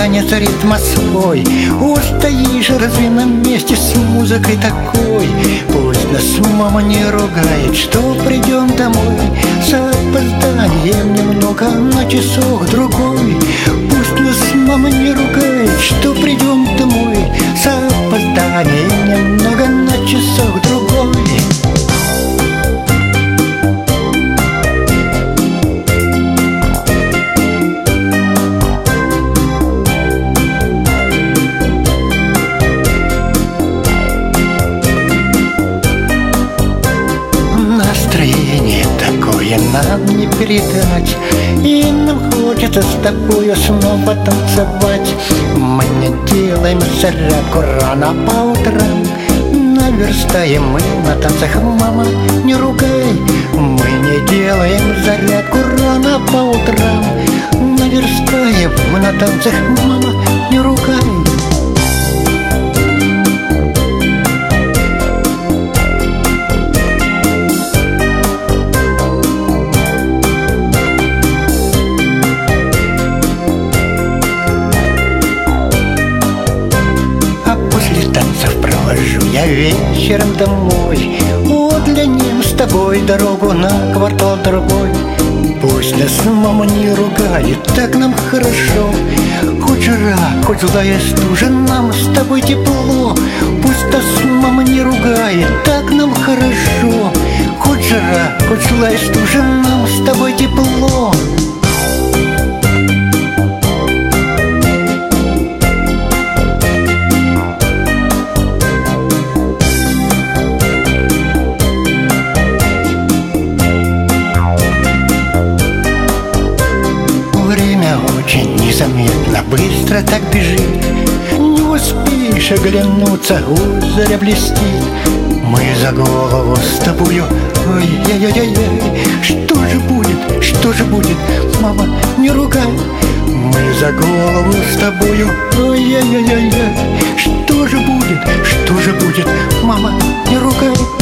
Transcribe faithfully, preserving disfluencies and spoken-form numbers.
танец ритма свой. Устоишь разве на месте с музыкой такой? Пусть нас мама не ругает, что придем домой с опозданием немного, на часок другой. Пусть нас мама не ругает, что придем домой с опозданием немного, на часок другой. Настроение такое нам не передать, и нам хочется с тобою снова танцевать. Мы не делаем зарядку рано по утрам, наверстаем мы на танцах, мама, не ругай. Мы не делаем зарядку рано по утрам, наверстаем мы на танцах, мама, не ругай. Я вечером домой удлиним с тобой дорогу на квартал другой. Пусть нас мама не ругает, так нам хорошо. Хоть жара, хоть злая стужа, нам с тобой тепло. Пусть нас мама не ругает, так нам хорошо. Хоть жара, хоть злая стужа, нам с тобой тепло. Очень незаметно, быстро так бежит, не успеешь оглянуться, озеро блестит. Мы за голову с тобою, ой-яй-яй-яй. Что же будет, что же будет, мама, не ругай. Мы за голову с тобою, ой-яй-яй-яй. Что же будет, что же будет, мама, не ругай.